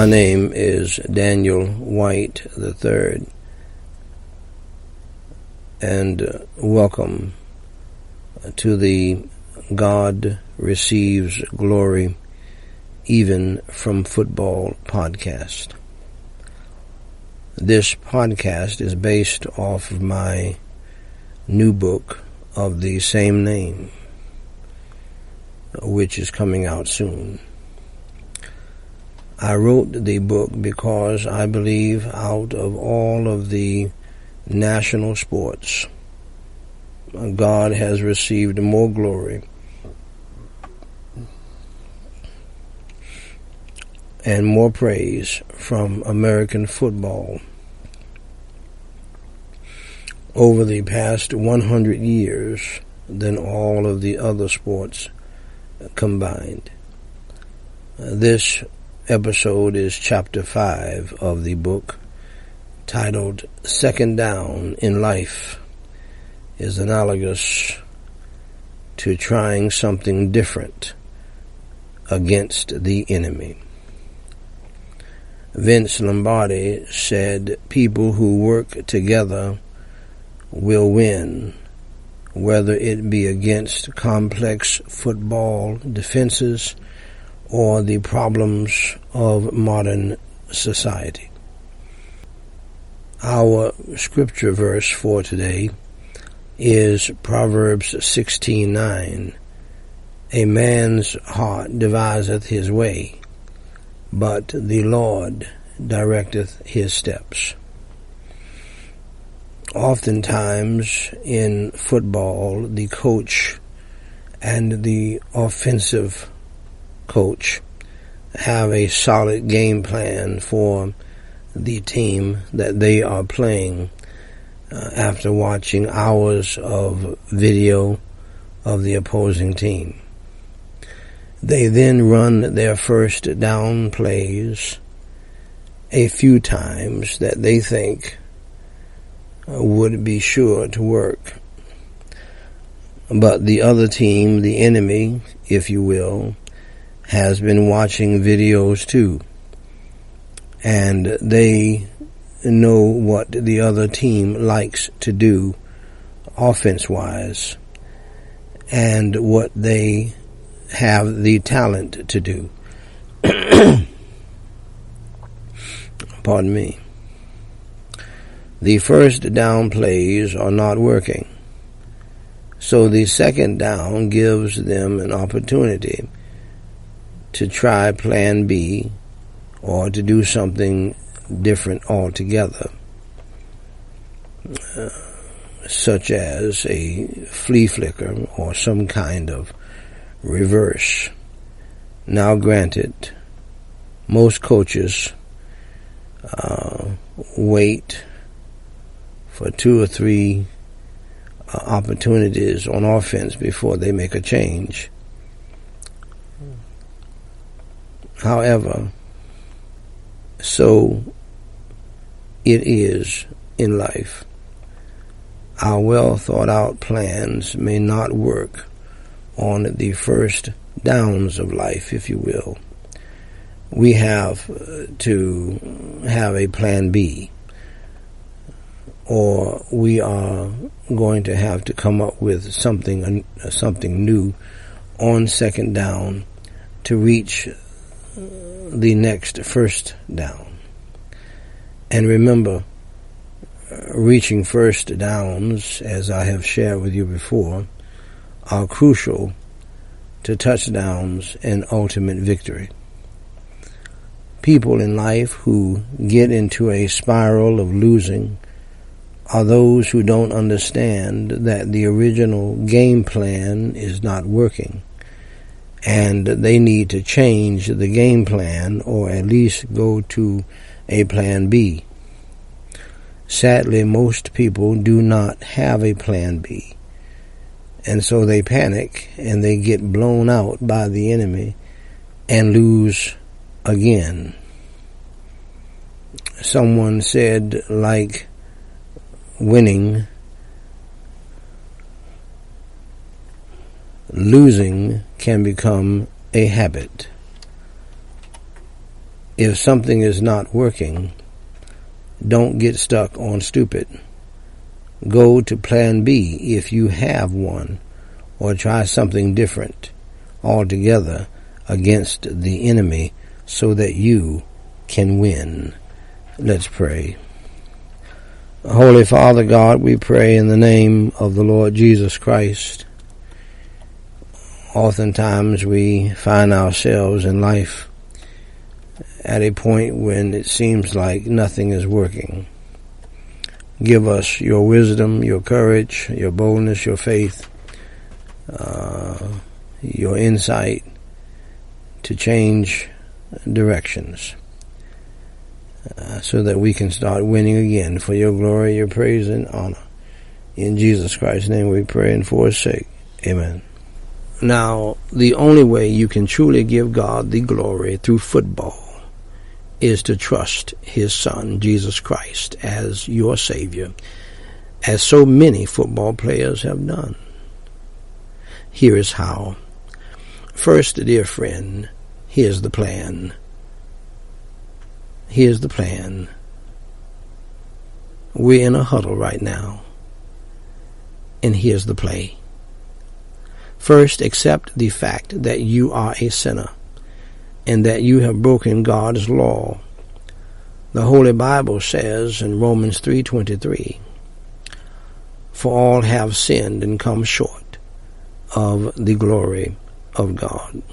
My name is Daniel White III, and welcome to the God Receives Glory Even from Football podcast. This podcast is based off of my new book of the same name, which is coming out soon. I wrote the book because I believe out of all of the national sports, God has received more glory and more praise from American football over the past 100 years than all of the other sports combined. This episode is chapter 5 of the book, titled Second Down in Life is Analogous to Trying Something Different Against the Enemy. Vince Lombardi said, "People who work together will win, whether it be against complex football defenses or the problems of modern society." Our scripture verse for today is Proverbs 16:9. "A man's heart deviseth his way, but the Lord directeth his steps." Oftentimes in football, the coach and the offensive coach have a solid game plan for the team that they are playing after watching hours of video of the opposing team. They then run their first down plays a few times that they think would be sure to work. But the other team, the enemy, if you will, has been watching videos too. And they know what the other team likes to do offense-wise and what they have the talent to do. Pardon me. The first down plays are not working, so the second down gives them an opportunity to try plan B or to do something different altogether, such as a flea flicker or some kind of reverse. Now granted, most coaches wait for 2 or 3 opportunities on offense before they make a change. However, so it is in life. Our well thought out plans may not work on the first downs of life, if you will. We have to have a plan B, or we are going to have to come up with something new on second down to reach the next first down. And remember, reaching first downs, as I have shared with you before, are crucial to touchdowns and ultimate victory. People in life who get into a spiral of losing are those who don't understand that the original game plan is not working, and they need to change the game plan or at least go to a plan B. Sadly, most people do not have a plan B, and so they panic and they get blown out by the enemy and lose again. Someone said, like winning, losing can become a habit. If something is not working, don't get stuck on stupid. Go to plan B if you have one, or try something different altogether against the enemy so that you can win. Let's pray. Holy Father God, we pray in the name of the Lord Jesus Christ. Oftentimes we find ourselves in life at a point when it seems like nothing is working. Give us your wisdom, your courage, your boldness, your faith, your insight to change directions so that we can start winning again for your glory, your praise, and honor. In Jesus Christ's name we pray and for his sake. Amen. Now, the only way you can truly give God the glory through football is to trust his Son, Jesus Christ, as your Savior, as so many football players have done. Here is how. First, dear friend, here's the plan. Here's the plan. We're in a huddle right now, and here's the play. First, accept the fact that you are a sinner and that you have broken God's law. The Holy Bible says in Romans 3:23, "For all have sinned and come short of the glory of God."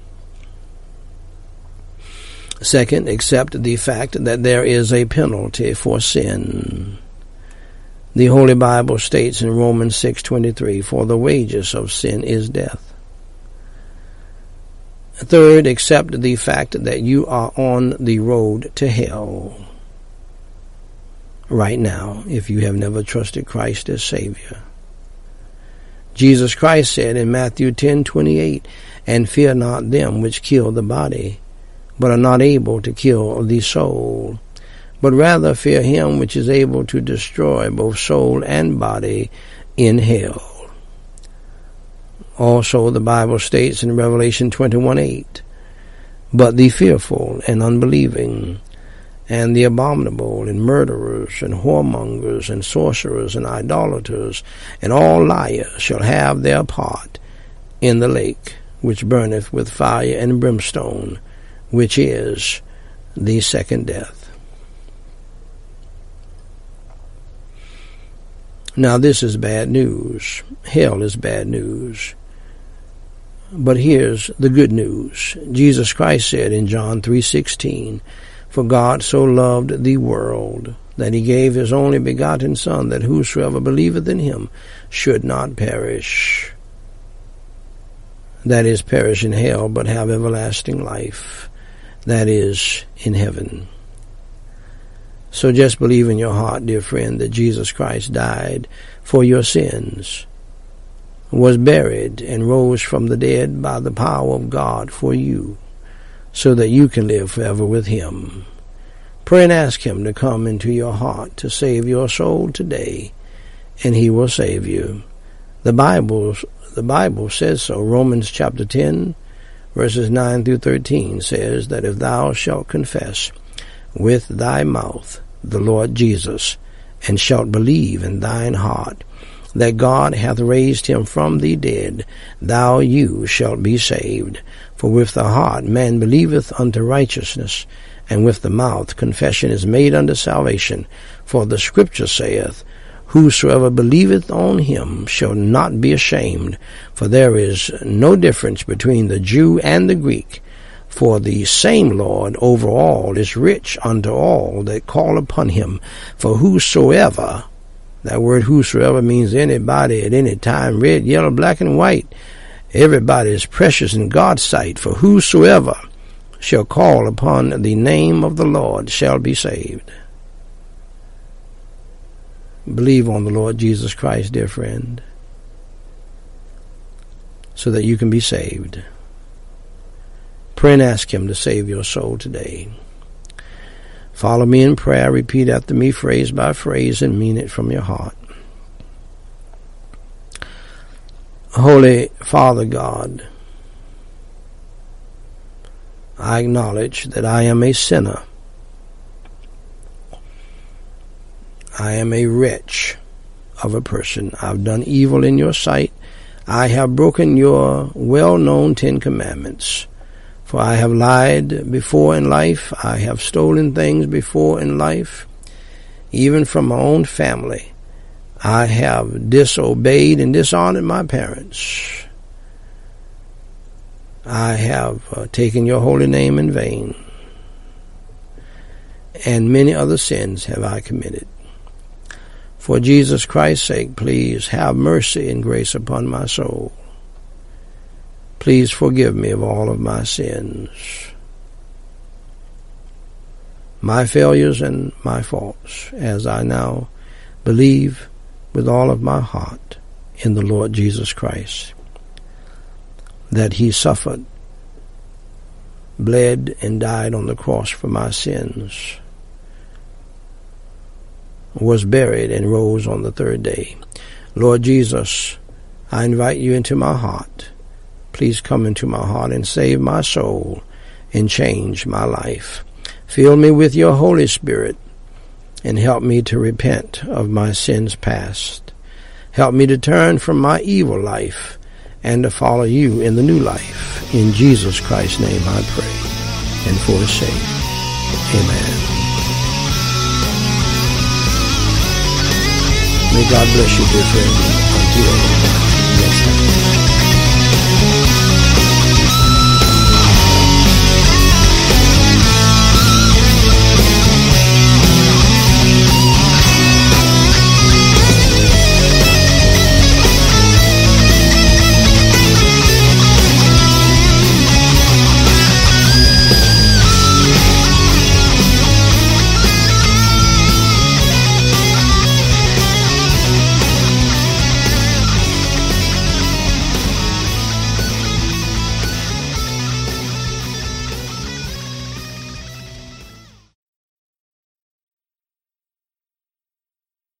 Second, accept the fact that there is a penalty for sin. The Holy Bible states in Romans 6:23, "For the wages of sin is death." Third, accept the fact that you are on the road to hell right now if you have never trusted Christ as Savior. Jesus Christ said in Matthew 10:28, "And fear not them which kill the body, but are not able to kill the soul, but rather fear him which is able to destroy both soul and body in hell." Also, the Bible states in Revelation 21:8, "But the fearful and unbelieving, and the abominable, and murderers, and whoremongers, and sorcerers, and idolaters, and all liars shall have their part in the lake which burneth with fire and brimstone, which is the second death." Now this is bad news. Hell is bad news. But here's the good news. Jesus Christ said in John 3:16, "For God so loved the world that he gave his only begotten Son, that whosoever believeth in him should not perish." That is, perish in hell, but have everlasting life. That is, in heaven. So just believe in your heart, dear friend, that Jesus Christ died for your sins, was buried, and rose from the dead by the power of God for you, so that you can live forever with him. Pray and ask him to come into your heart to save your soul today, and he will save you. The Bible says so. Romans chapter 10, verses 9 through 13 says that if thou shalt confess with thy mouth the Lord Jesus, and shalt believe in thine heart that God hath raised him from the dead, you shalt be saved. For with the heart man believeth unto righteousness, and with the mouth confession is made unto salvation. For the Scripture saith, "Whosoever believeth on him shall not be ashamed." For there is no difference between the Jew and the Greek. For the same Lord over all is rich unto all that call upon him. For whosoever, that word whosoever means anybody at any time, red, yellow, black, and white. Everybody is precious in God's sight. For whosoever shall call upon the name of the Lord shall be saved. Believe on the Lord Jesus Christ, dear friend, so that you can be saved. Pray and ask him to save your soul today. Follow me in prayer. Repeat after me phrase by phrase and mean it from your heart. Holy Father God, I acknowledge that I am a sinner. I am a wretch of a person. I've done evil in your sight. I have broken your well-known 10 Commandments. For I have lied before in life. I have stolen things before in life, even from my own family. I have disobeyed and dishonored my parents. I have taken your holy name in vain. And many other sins have I committed. For Jesus Christ's sake, please have mercy and grace upon my soul. Please forgive me of all of my sins, my failures and my faults, as I now believe with all of my heart in the Lord Jesus Christ, that he suffered, bled, and died on the cross for my sins, was buried, and rose on the third day. Lord Jesus, I invite you into my heart. Please come into my heart and save my soul and change my life. Fill me with your Holy Spirit and help me to repent of my sins past. Help me to turn from my evil life and to follow you in the new life. In Jesus Christ's name I pray, and for his sake, amen. May God bless you, dear friend, until